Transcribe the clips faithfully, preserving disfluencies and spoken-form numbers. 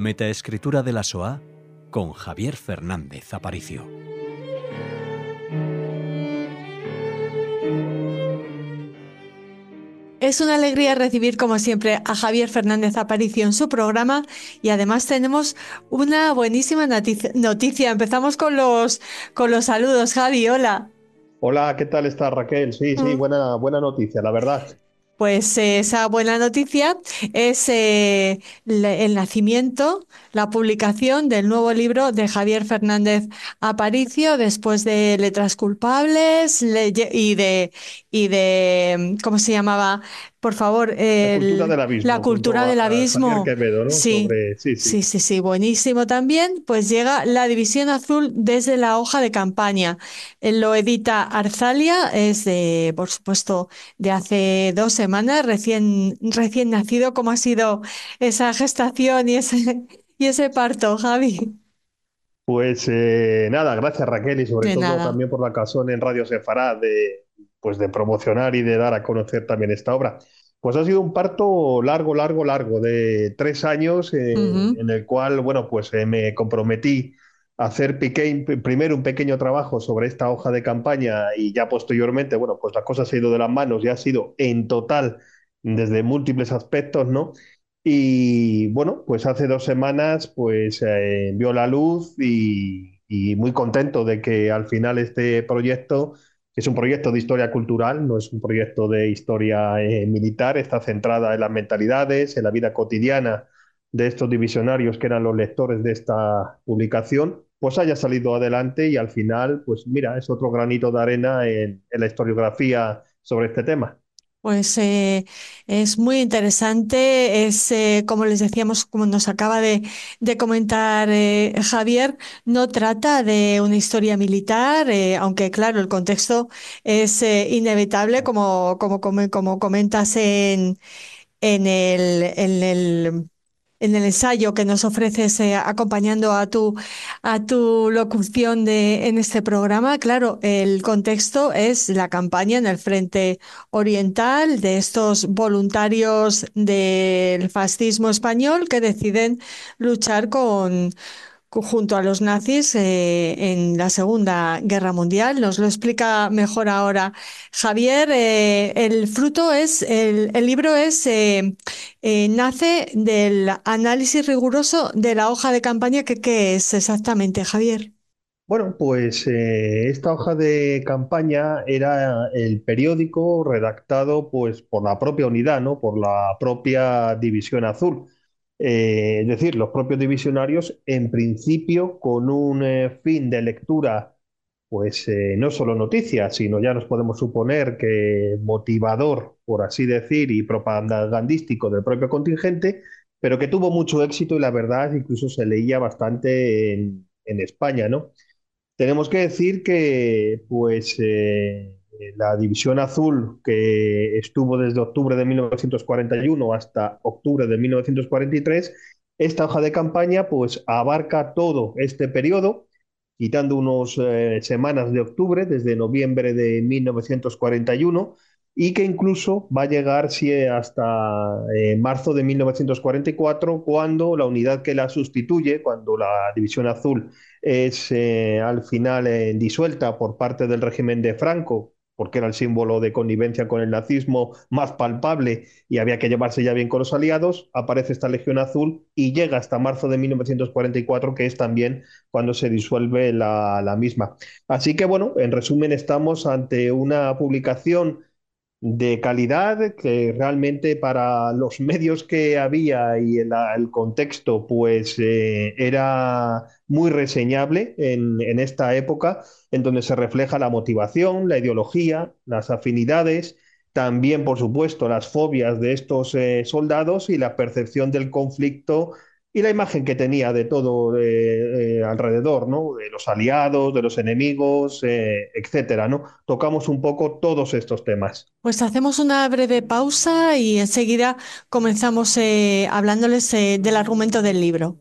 Metaescritura de la Shoah con Javier Fernández Aparicio. Es una alegría recibir, como siempre, a Javier Fernández Aparicio en su programa y además tenemos una buenísima noticia. noticia. Empezamos con los, con los saludos. Javi, hola. Hola, ¿qué tal está Raquel? Sí, sí, Mm. buena, buena noticia, la verdad. Pues eh, esa buena noticia es eh, le- el nacimiento, la publicación del nuevo libro de Javier Fernández Aparicio después de Letras Culpables leye- y de, y de, ¿cómo se llamaba? Por favor, La cultura el- del La abismo, cultura junto del a, a Javier abismo. Quevedo, ¿no? Sí, Sobre, sí, sí, sí. sí, sí, buenísimo también. Pues llega La División Azul desde la hoja de campaña. Eh, Lo edita Arzalia, es de, por supuesto, de hace dos semanas, recién, recién nacido. ¿Cómo ha sido esa gestación y ese, y ese parto, Javi? Pues eh, nada, gracias Raquel y sobre De todo nada. también por la ocasión en Radio Sefará de, pues de promocionar y de dar a conocer también esta obra. Pues ha sido un parto largo, largo, largo, de tres años eh, Ujú. en el cual, bueno, pues eh, me comprometí a hacer peque- primero un pequeño trabajo sobre esta hoja de campaña y ya posteriormente, bueno, pues la cosa se ha ido de las manos y ha sido en total desde múltiples aspectos, ¿no? Y bueno, pues hace dos semanas pues eh, vio la luz y, y muy contento de que al final este proyecto, que es un proyecto de historia cultural, no es un proyecto de historia eh, militar, está centrada en las mentalidades, en la vida cotidiana de estos divisionarios que eran los lectores de esta publicación, pues haya salido adelante y al final, pues mira, es otro granito de arena en, en la historiografía sobre este tema. Pues eh, es muy interesante, es eh, como les decíamos, como nos acaba de, de comentar eh, Javier, no trata de una historia militar, eh, aunque claro, el contexto es eh, inevitable, como, como, como, como comentas en, en el, en el, en el ensayo que nos ofreces eh, acompañando a tu, a tu locución de, en este programa. Claro, el contexto es la campaña en el frente oriental de estos voluntarios del fascismo español que deciden luchar con junto a los nazis eh, en la Segunda Guerra Mundial. Nos lo explica mejor ahora Javier. Eh, el fruto es, el, el libro es, eh, eh, nace del análisis riguroso de la hoja de campaña. Que, ¿qué es exactamente, Javier? Bueno, pues eh, esta hoja de campaña era el periódico redactado pues por la propia unidad, ¿no? Por la propia División Azul. Eh, es decir, los propios divisionarios, en principio, con un eh, fin de lectura, pues eh, no solo noticias, sino ya nos podemos suponer que motivador, por así decir, y propagandístico del propio contingente, pero que tuvo mucho éxito y la verdad incluso se leía bastante en, en España, ¿no? Tenemos que decir que pues, eh, la División Azul, que estuvo desde octubre de mil novecientos cuarenta y uno hasta octubre de mil novecientos cuarenta y tres, esta hoja de campaña pues, abarca todo este periodo, quitando unas eh, semanas de octubre, desde noviembre de mil novecientos cuarenta y uno, y que incluso va a llegar sí, hasta eh, marzo de mil novecientos cuarenta y cuatro, cuando la unidad que la sustituye, cuando la División Azul es eh, al final eh, disuelta por parte del régimen de Franco, porque era el símbolo de connivencia con el nazismo más palpable y había que llevarse ya bien con los aliados, aparece esta Legión Azul y llega hasta marzo de mil novecientos cuarenta y cuatro, que es también cuando se disuelve la, la misma. Así que bueno, en resumen, estamos ante una publicación de calidad que realmente para los medios que había y el, el contexto pues eh, era muy reseñable en, en esta época en donde se refleja la motivación, la ideología, las afinidades, también por supuesto las fobias de estos eh, soldados y la percepción del conflicto y la imagen que tenía de todo eh, eh, alrededor, ¿no? De los aliados, de los enemigos, eh, etcétera, ¿no? Tocamos un poco todos estos temas. Pues hacemos una breve pausa y enseguida comenzamos eh, hablándoles eh, del argumento del libro.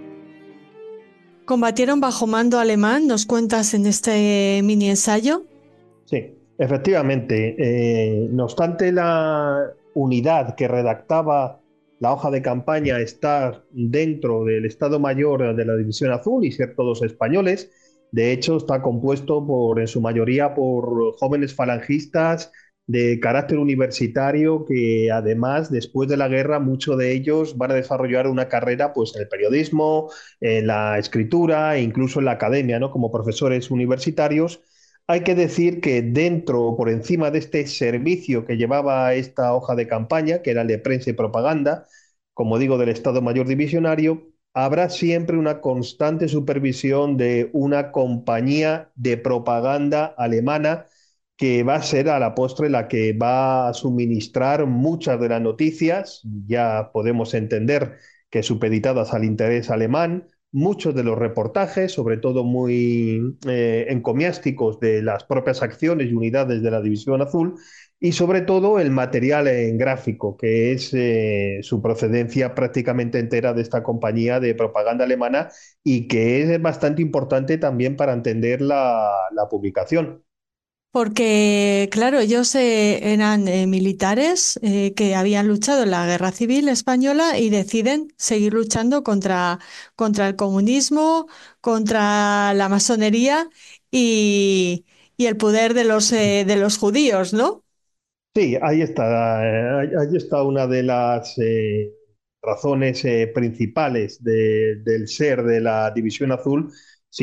Combatieron bajo mando alemán, nos cuentas en este mini ensayo. Sí, efectivamente. Eh, no obstante, la unidad que redactaba la hoja de campaña estar dentro del Estado Mayor de la División Azul y ser todos españoles, de hecho está compuesto por, en su mayoría por jóvenes falangistas de carácter universitario que además, después de la guerra, muchos de ellos van a desarrollar una carrera pues, en el periodismo, en la escritura e incluso en la academia, ¿no? Como profesores universitarios. Hay que decir que dentro, por encima de este servicio que llevaba esta hoja de campaña, que era el de prensa y propaganda, como digo, del Estado Mayor Divisionario, habrá siempre una constante supervisión de una compañía de propaganda alemana que va a ser a la postre la que va a suministrar muchas de las noticias. Ya podemos entender que supeditadas al interés alemán, muchos de los reportajes, sobre todo muy eh, encomiásticos de las propias acciones y unidades de la División Azul, y sobre todo el material en gráfico, que es eh, su procedencia prácticamente entera de esta compañía de propaganda alemana y que es bastante importante también para entender la, la publicación. Porque, claro, ellos eh, eran eh, militares eh, que habían luchado en la Guerra Civil Española y deciden seguir luchando contra, contra el comunismo, contra la masonería y, y el poder de los, eh, de los judíos, ¿no? Sí, ahí está, eh, ahí ahí está una de las eh, razones eh, principales de- del ser de la División Azul,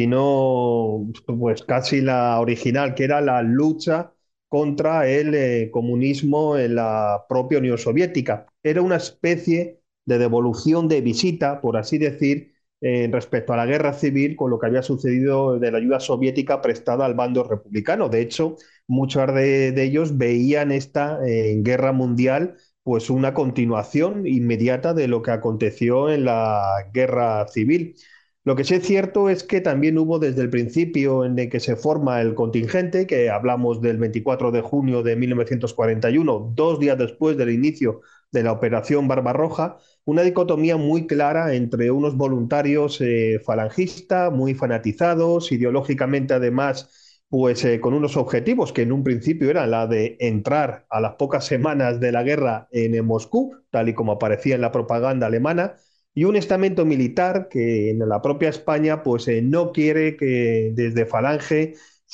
sino pues casi la original, que era la lucha contra el eh, comunismo en la propia Unión Soviética. Era una especie de devolución de visita, por así decir, eh, respecto a la guerra civil con lo que había sucedido de la ayuda soviética prestada al bando republicano. De hecho, muchos de, de ellos veían esta eh, guerra mundial pues una continuación inmediata de lo que aconteció en la guerra civil. Lo que sí es cierto es que también hubo desde el principio en el que se forma el contingente, que hablamos del veinticuatro de junio de mil novecientos cuarenta y uno, dos días después del inicio de la Operación Barbarroja, una dicotomía muy clara entre unos voluntarios eh, falangistas, muy fanatizados, ideológicamente además pues eh, con unos objetivos que en un principio eran la de entrar a las pocas semanas de la guerra en, en Moscú, tal y como aparecía en la propaganda alemana, y un estamento militar que en la propia España pues eh, no quiere que desde Falange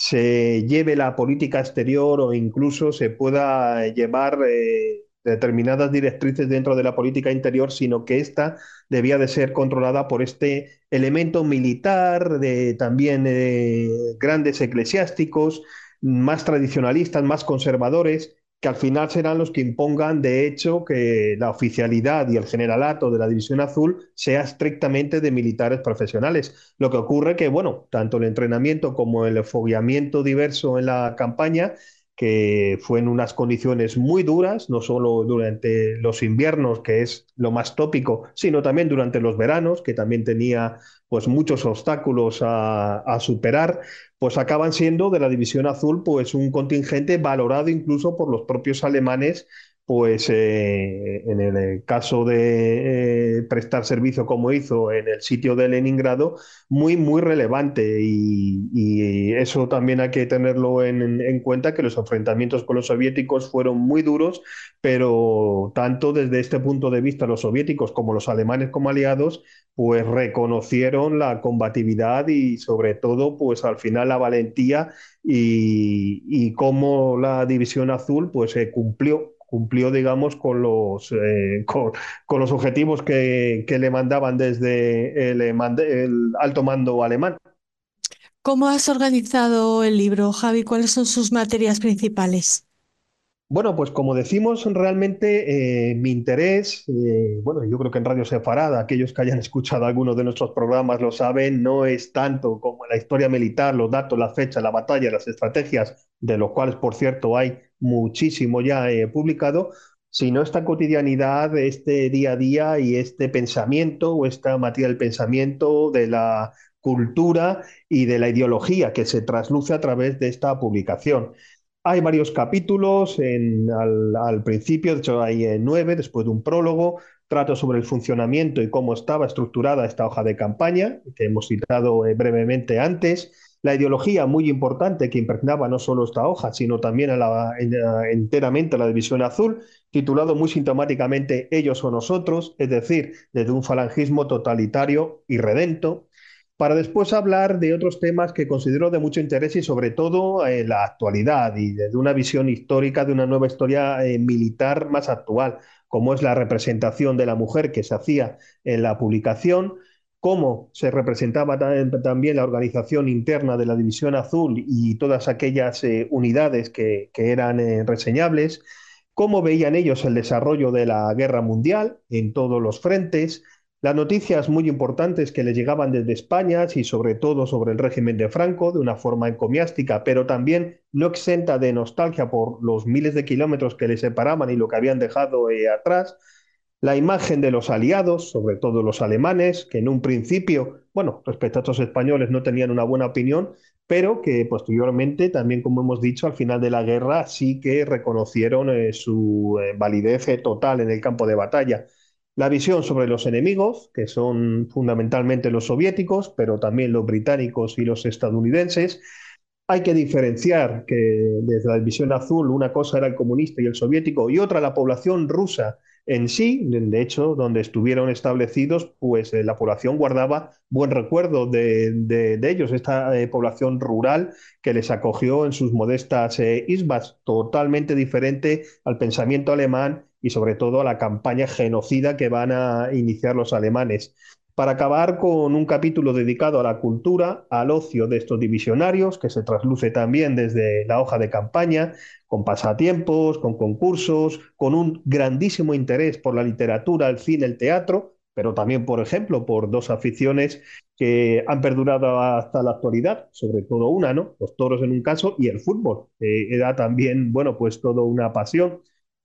se lleve la política exterior o incluso se pueda llevar eh, determinadas directrices dentro de la política interior, sino que ésta debía de ser controlada por este elemento militar, de también eh, grandes eclesiásticos, más tradicionalistas, más conservadores, que al final serán los que impongan, de hecho, que la oficialidad y el generalato de la División Azul sea estrictamente de militares profesionales. Lo que ocurre que, bueno, tanto el entrenamiento como el fogueamiento diverso en la campaña que fue en unas condiciones muy duras, no solo durante los inviernos, que es lo más tópico, sino también durante los veranos, que también tenía pues muchos obstáculos a, a superar, pues acaban siendo de la División Azul pues un contingente valorado incluso por los propios alemanes, pues eh, en el caso de eh, prestar servicio como hizo en el sitio de Leningrado, muy, muy relevante y, y eso también hay que tenerlo en, en, cuenta, que los enfrentamientos con los soviéticos fueron muy duros, pero tanto desde este punto de vista los soviéticos como los alemanes como aliados pues reconocieron la combatividad y sobre todo pues al final la valentía y, y cómo la División Azul pues se cumplió cumplió, digamos, con los, eh, con, con, los objetivos que, que, le mandaban desde el, el alto mando alemán. ¿Cómo has organizado el libro, Javi? ¿Cuáles son sus materias principales? Bueno, pues como decimos, realmente eh, mi interés, eh, bueno, yo creo que en Radio Sefarada, aquellos que hayan escuchado algunos de nuestros programas lo saben, no es tanto como la historia militar, los datos, las fechas, la batalla, las estrategias, de los cuales, por cierto, hay muchísimo ya eh, publicado, sino esta cotidianidad, este día a día y este pensamiento o esta materia del pensamiento, de la cultura y de la ideología que se trasluce a través de esta publicación. Hay varios capítulos en, al, al, principio, de hecho hay eh, nueve, después de un prólogo. Trato sobre el funcionamiento y cómo estaba estructurada esta hoja de campaña, que hemos citado eh, brevemente antes. La ideología muy importante que impregnaba no solo esta hoja, sino también a la, a, enteramente a la División Azul, titulado muy sintomáticamente Ellos o Nosotros, es decir, desde un falangismo totalitario y redento, para después hablar de otros temas que considero de mucho interés y sobre todo en la actualidad y desde una visión histórica de una nueva historia eh, militar más actual, como es la representación de la mujer que se hacía en la publicación, cómo se representaba también la organización interna de la División Azul y todas aquellas eh, unidades que, que eran eh, reseñables, cómo veían ellos el desarrollo de la guerra mundial en todos los frentes, las noticias muy importantes que les llegaban desde España y sobre todo sobre el régimen de Franco de una forma encomiástica, pero también no exenta de nostalgia por los miles de kilómetros que les separaban y lo que habían dejado eh, atrás. La imagen de los aliados, sobre todo los alemanes, que en un principio, bueno, respecto a estos españoles no tenían una buena opinión, pero que posteriormente, también como hemos dicho, al final de la guerra sí que reconocieron eh, su eh, validez eh, total en el campo de batalla. La visión sobre los enemigos, que son fundamentalmente los soviéticos, pero también los británicos y los estadounidenses. Hay que diferenciar que desde la División Azul una cosa era el comunista y el soviético y otra la población rusa en sí. De hecho, donde estuvieron establecidos, pues eh, la población guardaba buen recuerdo de, de, de ellos, esta eh, población rural que les acogió en sus modestas eh, isbas, totalmente diferente al pensamiento alemán y sobre todo a la campaña genocida que van a iniciar los alemanes, para acabar con un capítulo dedicado a la cultura, al ocio de estos divisionarios, que se trasluce también desde la hoja de campaña, con pasatiempos, con concursos, con un grandísimo interés por la literatura, el cine, el teatro, pero también, por ejemplo, por dos aficiones que han perdurado hasta la actualidad, sobre todo una, ¿no? Los toros en un caso y el fútbol, que era también, bueno, pues todo una pasión.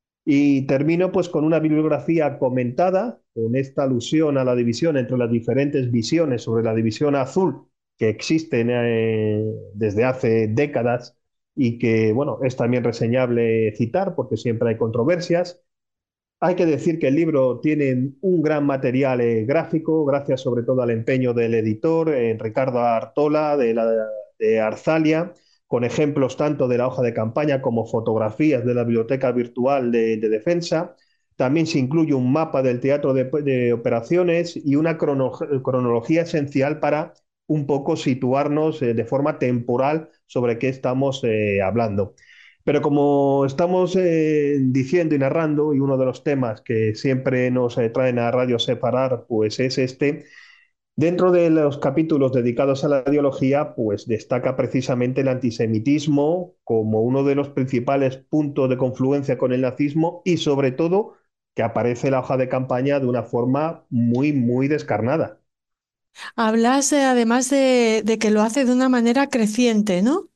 Y termino pues con una bibliografía comentada, con esta alusión a la división entre las diferentes visiones sobre la división azul que existen eh, desde hace décadas y que, bueno, es también reseñable citar porque siempre hay controversias. Hay que decir que el libro tiene un gran material eh, gráfico, gracias sobre todo al empeño del editor, eh, Ricardo Artola, de, la, de Arzalia, con ejemplos tanto de la hoja de campaña como fotografías de la biblioteca virtual de, de defensa. También se incluye un mapa del teatro de, de operaciones y una crono, cronología esencial para un poco situarnos eh, de forma temporal sobre qué estamos eh, hablando. Pero como estamos eh, diciendo y narrando, y uno de los temas que siempre nos eh, traen a Radio Separar, pues es este, dentro de los capítulos dedicados a la ideología, pues destaca precisamente el antisemitismo como uno de los principales puntos de confluencia con el nazismo y sobre todo que aparece la hoja de campaña de una forma muy, muy descarnada. Hablas eh, además de, de que lo hace de una manera creciente, ¿no?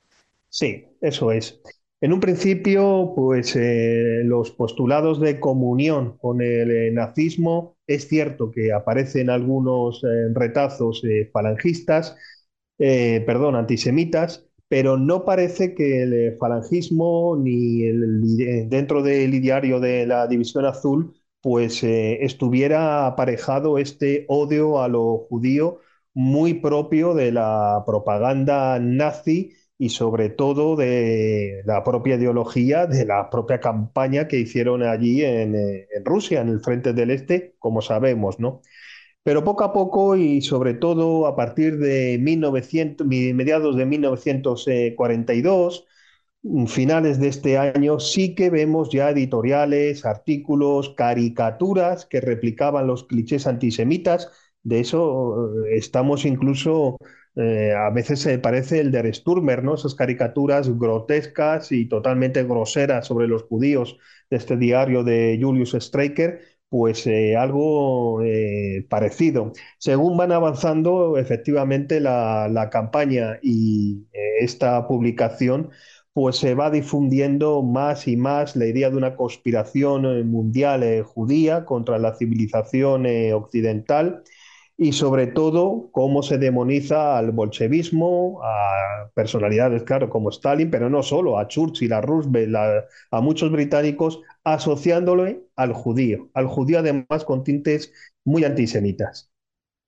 Sí, eso es. En un principio, pues eh, los postulados de comunión con el eh, nazismo, es cierto que aparecen algunos eh, retazos eh, falangistas, eh, perdón, antisemitas, pero no parece que el eh, falangismo ni el, eh, dentro del ideario de la División Azul, pues eh, estuviera aparejado este odio a lo judío muy propio de la propaganda nazi y sobre todo de la propia ideología, de la propia campaña que hicieron allí en, eh, en Rusia, en el Frente del Este, como sabemos, ¿no? Pero poco a poco y sobre todo a partir de mil novecientos, mediados de mil novecientos cuarenta y dos, finales de este año, sí que vemos ya editoriales, artículos, caricaturas que replicaban los clichés antisemitas. De eso eh, estamos incluso, eh, a veces se parece el Der Stürmer, ¿no? Esas caricaturas grotescas y totalmente groseras sobre los judíos de este diario de Julius Streicher, pues eh, algo eh, parecido. Según van avanzando efectivamente la, la campaña y eh, esta publicación, pues se va difundiendo más y más la idea de una conspiración eh, mundial eh, judía contra la civilización eh, occidental y sobre todo cómo se demoniza al bolchevismo, a personalidades, claro, como Stalin, pero no solo, a Churchill, a Roosevelt, a, a muchos británicos, asociándole al judío, al judío además con tintes muy antisemitas.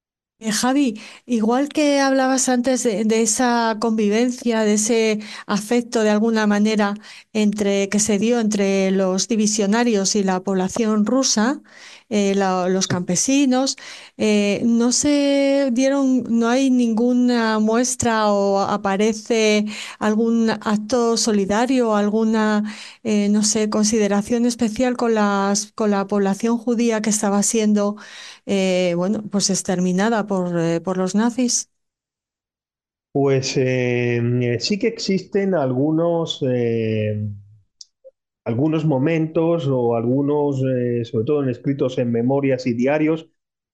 Eh, Javi, igual que hablabas antes de, de esa convivencia, de ese afecto de alguna manera entre que se dio entre los divisionarios y la población rusa, eh, la- los campesinos, eh, no se dieron, no hay ninguna muestra o aparece algún acto solidario, alguna, eh, no sé, consideración especial con las, con la población judía que estaba siendo eh, bueno, pues exterminada por, eh, por los nazis. Pues eh, eh, sí que existen algunos, eh, algunos momentos o algunos, eh, sobre todo en escritos en memorias y diarios,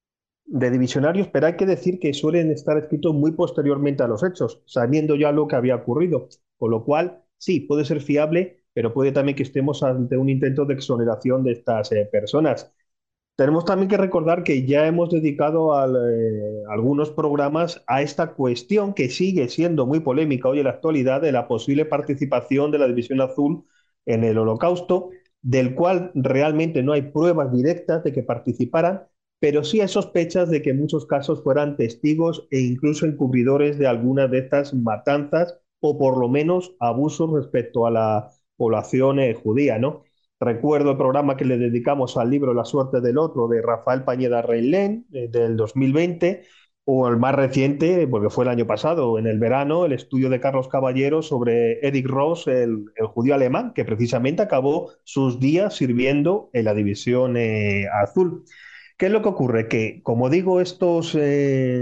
de divisionarios, pero hay que decir que suelen estar escritos muy posteriormente a los hechos, sabiendo ya lo que había ocurrido. Con lo cual, sí, puede ser fiable, pero puede también que estemos ante un intento de exoneración de estas eh, personas. Tenemos también que recordar que ya hemos dedicado al, eh, algunos programas a esta cuestión que sigue siendo muy polémica hoy en la actualidad de la posible participación de la División Azul en el Holocausto, del cual realmente no hay pruebas directas de que participaran, pero sí hay sospechas de que en muchos casos fueran testigos e incluso encubridores de algunas de estas matanzas o por lo menos abusos respecto a la población eh, judía, ¿no? Recuerdo el programa que le dedicamos al libro La suerte del otro de Rafael Pañeda Reilén eh, del dos mil veinte, o el más reciente, porque fue el año pasado, en el verano, el estudio de Carlos Caballero sobre Eric Ross, el, el judío alemán, que precisamente acabó sus días sirviendo en la División eh, Azul. ¿Qué es lo que ocurre? Que, como digo, estos, eh,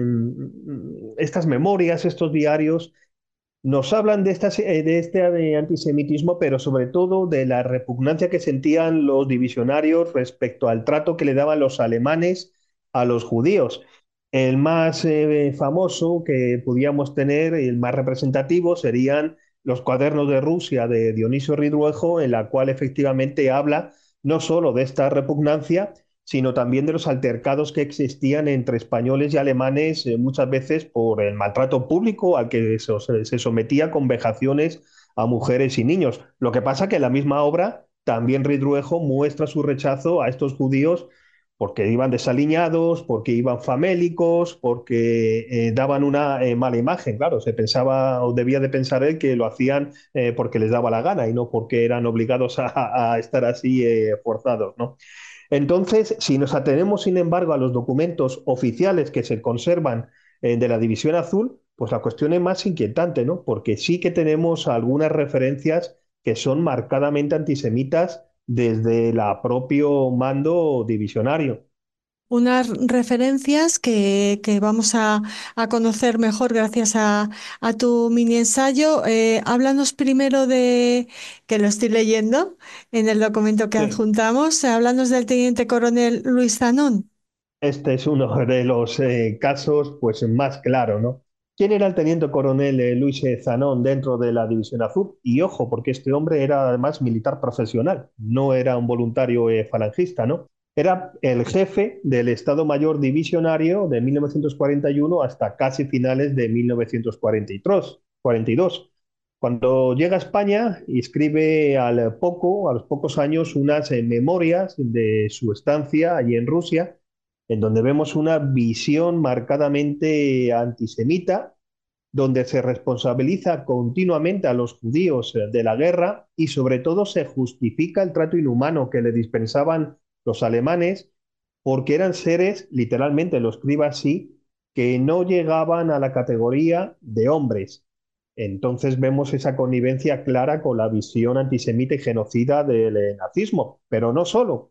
estas memorias, estos diarios, nos hablan de, estas, eh, de este eh, antisemitismo, pero sobre todo de la repugnancia que sentían los divisionarios respecto al trato que le daban los alemanes a los judíos. El más eh, famoso que podíamos tener, el más representativo, serían los cuadernos de Rusia de Dionisio Ridruejo, en la cual efectivamente habla no solo de esta repugnancia, sino también de los altercados que existían entre españoles y alemanes, eh, muchas veces por el maltrato público al que se, se sometía con vejaciones a mujeres y niños. Lo que pasa que en la misma obra también Ridruejo muestra su rechazo a estos judíos porque iban desaliñados, porque iban famélicos, porque eh, daban una eh, mala imagen. Claro, se pensaba o debía de pensar él que lo hacían eh, porque les daba la gana y no porque eran obligados a, a estar así eh, forzados, ¿no? Entonces, si nos atenemos, sin embargo, a los documentos oficiales que se conservan eh, de la División Azul, pues la cuestión es más inquietante, ¿no? Porque sí que tenemos algunas referencias que son marcadamente antisemitas desde el propio mando divisionario. Unas referencias que, que vamos a, a conocer mejor gracias a, a tu mini ensayo. Eh, háblanos primero de, que lo estoy leyendo en el documento que Sí. adjuntamos, háblanos del teniente coronel Luis Zanón. Este es uno de los eh, casos pues, más claros, ¿no? ¿Quién era el teniente coronel eh, Luis eh, Zanón dentro de la División Azul? Y ojo, porque este hombre era además militar profesional, no era un voluntario eh, falangista, ¿no? Era el jefe del Estado Mayor Divisionario de mil novecientos cuarenta y uno hasta casi finales de mil novecientos cuarenta y dos. cuarenta y dos. Cuando llega a España y escribe al poco, a los pocos años, unas eh, memorias de su estancia allí en Rusia, en donde vemos una visión marcadamente antisemita, donde se responsabiliza continuamente a los judíos eh, de la guerra y sobre todo se justifica el trato inhumano que le dispensaban los alemanes, porque eran seres, literalmente lo escribe así, que no llegaban a la categoría de hombres. Entonces vemos esa connivencia clara con la visión antisemita y genocida del eh, nazismo, pero no solo.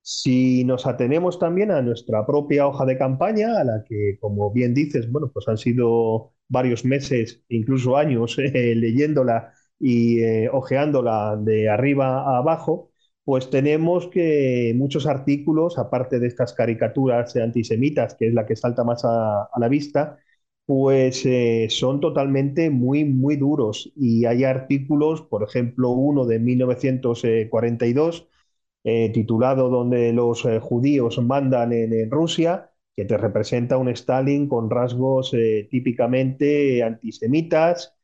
Si nos atenemos también a nuestra propia hoja de campaña, a la que, como bien dices, bueno, pues han sido varios meses, incluso años, eh, leyéndola y eh, ojeándola de arriba a abajo, pues tenemos que muchos artículos, aparte de estas caricaturas antisemitas, que es la que salta más a, a la vista, pues eh, son totalmente muy, muy duros. Y hay artículos, por ejemplo, uno de mil novecientos cuarenta y dos, eh, titulado Donde los eh, judíos mandan en, en, Rusia, que te representa un Stalin con rasgos eh, típicamente antisemitas.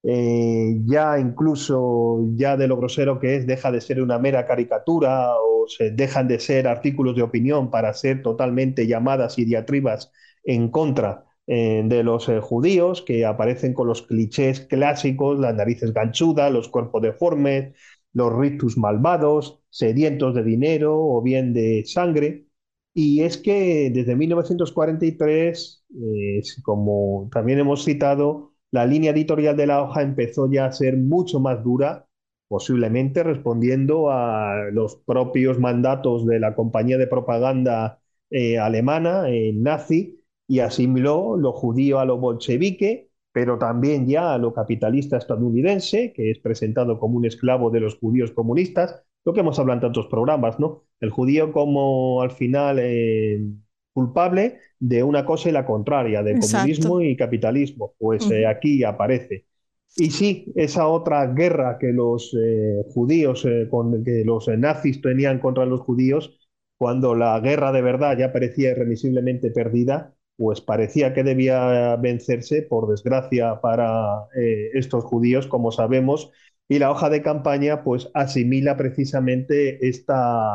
Eh, ya incluso, ya de lo grosero que es, deja de ser una mera caricatura o se dejan de ser artículos de opinión para ser totalmente llamadas y diatribas en contra eh, de los eh, judíos, que aparecen con los clichés clásicos, las narices ganchudas, los cuerpos deformes, los rictus malvados, sedientos de dinero o bien de sangre. Y es que desde mil novecientos cuarenta y tres, eh, como también hemos citado, la línea editorial de la hoja empezó ya a ser mucho más dura, posiblemente respondiendo a los propios mandatos de la compañía de propaganda eh, alemana, eh, nazi, y asimiló lo judío a lo bolchevique, pero también ya a lo capitalista estadounidense, que es presentado como un esclavo de los judíos comunistas, lo que hemos hablado en tantos programas, ¿no? El judío como al final eh, culpable de una cosa y la contraria, de comunismo Exacto. y capitalismo. Pues eh, Ujú. aquí aparece. Y sí, esa otra guerra que los eh, judíos, eh, con, que los eh, nazis tenían contra los judíos, cuando la guerra de verdad ya parecía irremisiblemente perdida, pues parecía que debía vencerse, por desgracia para eh, estos judíos, como sabemos, y la hoja de campaña pues asimila precisamente esta,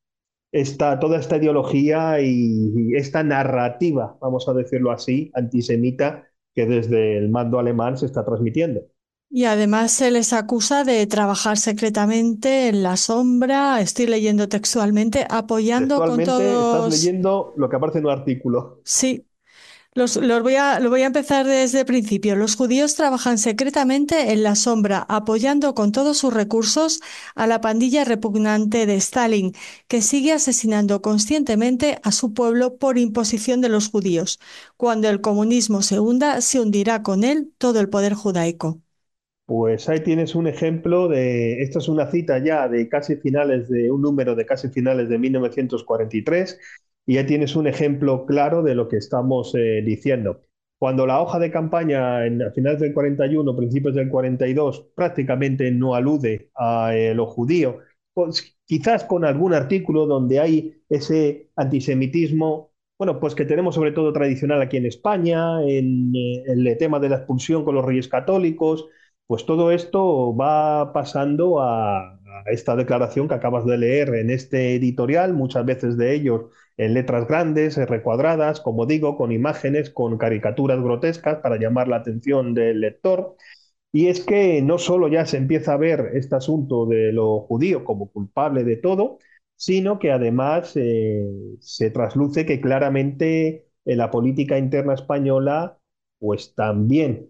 esta, toda esta ideología y, y esta narrativa, vamos a decirlo así, antisemita que desde el mando alemán se está transmitiendo. Y además se les acusa de trabajar secretamente en la sombra, estoy leyendo textualmente, apoyando con Textualmente estás todos, leyendo lo que aparece en un artículo. sí, los, los voy a, lo voy a empezar desde el principio. Los judíos trabajan secretamente en la sombra, apoyando con todos sus recursos a la pandilla repugnante de Stalin, que sigue asesinando conscientemente a su pueblo por imposición de los judíos. Cuando el comunismo se hunda, se hundirá con él todo el poder judaico. Pues ahí tienes un ejemplo de, esta es una cita ya de casi finales de un número de casi finales de mil novecientos cuarenta y tres, y ya tienes un ejemplo claro de lo que estamos eh, diciendo. Cuando la hoja de campaña en, a finales del cuarenta y uno, principios del cuarenta y dos, prácticamente no alude a eh, lo judío, pues, quizás con algún artículo donde hay ese antisemitismo, bueno, pues que tenemos sobre todo tradicional aquí en España, en eh, el tema de la expulsión con los reyes católicos, pues todo esto va pasando a, a esta declaración que acabas de leer en este editorial, muchas veces de ellos en letras grandes, eh, recuadradas, como digo, con imágenes, con caricaturas grotescas para llamar la atención del lector. Y es que no solo ya se empieza a ver este asunto de lo judío como culpable de todo, sino que además eh, se trasluce que claramente en la política interna española pues también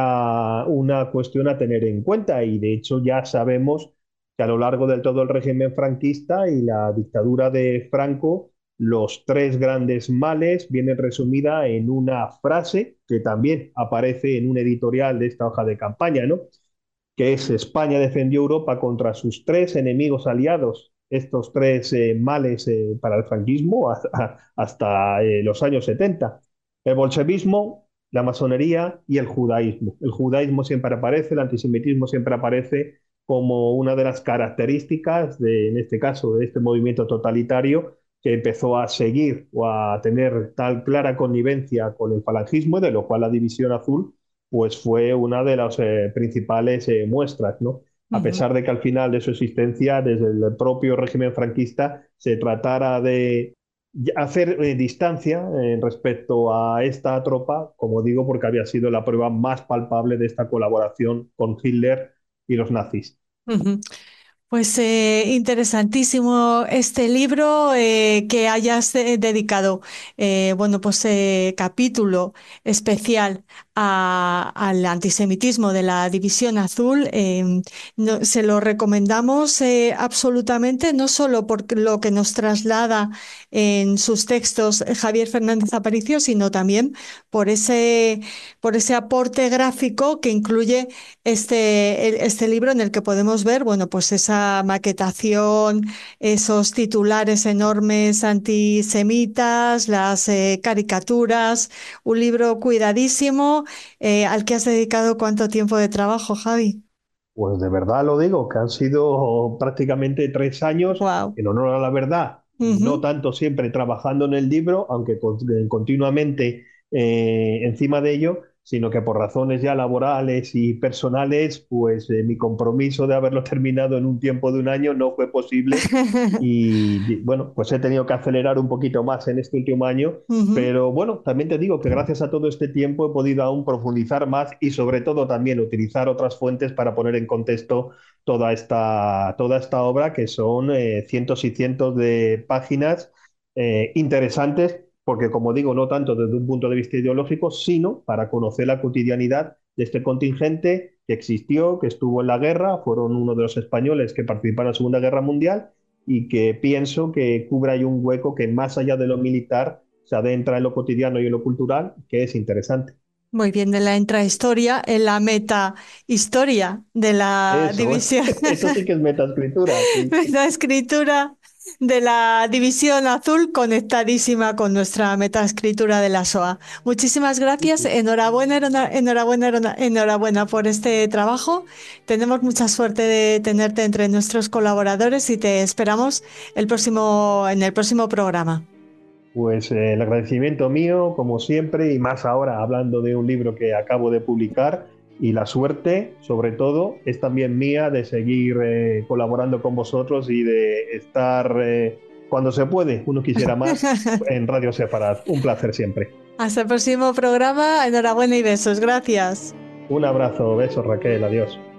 era una cuestión a tener en cuenta, y de hecho ya sabemos que a lo largo del todo el régimen franquista y la dictadura de Franco, los tres grandes males vienen resumida en una frase que también aparece en un editorial de esta hoja de campaña, ¿no? Que es: España defendió Europa contra sus tres enemigos aliados, estos tres eh, males eh, para el franquismo hasta, hasta eh, los años setenta: el bolchevismo, la masonería y el judaísmo. El judaísmo siempre aparece, el antisemitismo siempre aparece como una de las características de, en este caso, de este movimiento totalitario que empezó a seguir o a tener tal clara connivencia con el falangismo, de lo cual la División Azul pues fue una de las eh, principales eh, muestras, ¿no? A Ujú. pesar de que al final de su existencia, desde el propio régimen franquista, se tratara de hacer eh, distancia eh, respecto a esta tropa, como digo, porque había sido la prueba más palpable de esta colaboración con Hitler y los nazis. Ujú. Pues eh, interesantísimo este libro eh, que hayas eh, dedicado, eh, bueno, pues eh, capítulo especial a- al antisemitismo de la División Azul. Eh, no- se lo recomendamos eh, absolutamente, no solo por lo que nos traslada en sus textos eh, Javier Fernández Aparicio, sino también por ese, por ese aporte gráfico que incluye este, el- este libro en el que podemos ver, bueno, pues esa maquetación, esos titulares enormes antisemitas, las eh, caricaturas, un libro cuidadísimo eh, al que has dedicado cuánto tiempo de trabajo, Javi. Pues de verdad lo digo, que han sido prácticamente tres años, Wow. en honor a la verdad, no tanto siempre trabajando en el libro, aunque con- continuamente eh, encima de ello, sino que por razones ya laborales y personales, pues eh, mi compromiso de haberlo terminado en un tiempo de un año no fue posible y bueno, pues he tenido que acelerar un poquito más en este último año, Ujú. pero bueno, también te digo que gracias a todo este tiempo he podido aún profundizar más y sobre todo también utilizar otras fuentes para poner en contexto toda esta, toda esta obra, que son eh, cientos y cientos de páginas eh, interesantes, porque como digo, no tanto desde un punto de vista ideológico, sino para conocer la cotidianidad de este contingente que existió, que estuvo en la guerra, fueron uno de los españoles que participaron en la Segunda Guerra Mundial y que pienso que cubre ahí un hueco que más allá de lo militar se adentra en lo cotidiano y en lo cultural, que es interesante. Muy bien, de la intrahistoria en la meta historia de la Eso, división, eso sí que es metaescritura, sí. la escritura de la división azul conectadísima con nuestra metaescritura de la S O A. Muchísimas Sí, gracias, sí. enhorabuena, enhora- enhorabuena, enhora- enhorabuena por este trabajo. Tenemos mucha suerte de tenerte entre nuestros colaboradores y te esperamos el próximo, en el próximo programa. Pues eh, el agradecimiento mío, como siempre, y más ahora hablando de un libro que acabo de publicar, y la suerte, sobre todo, es también mía de seguir eh, colaborando con vosotros y de estar, eh, cuando se puede, uno quisiera más, en Radio Separad. Un placer siempre. Hasta el próximo programa. Enhorabuena y besos. Gracias. Un abrazo, besos Raquel, adiós.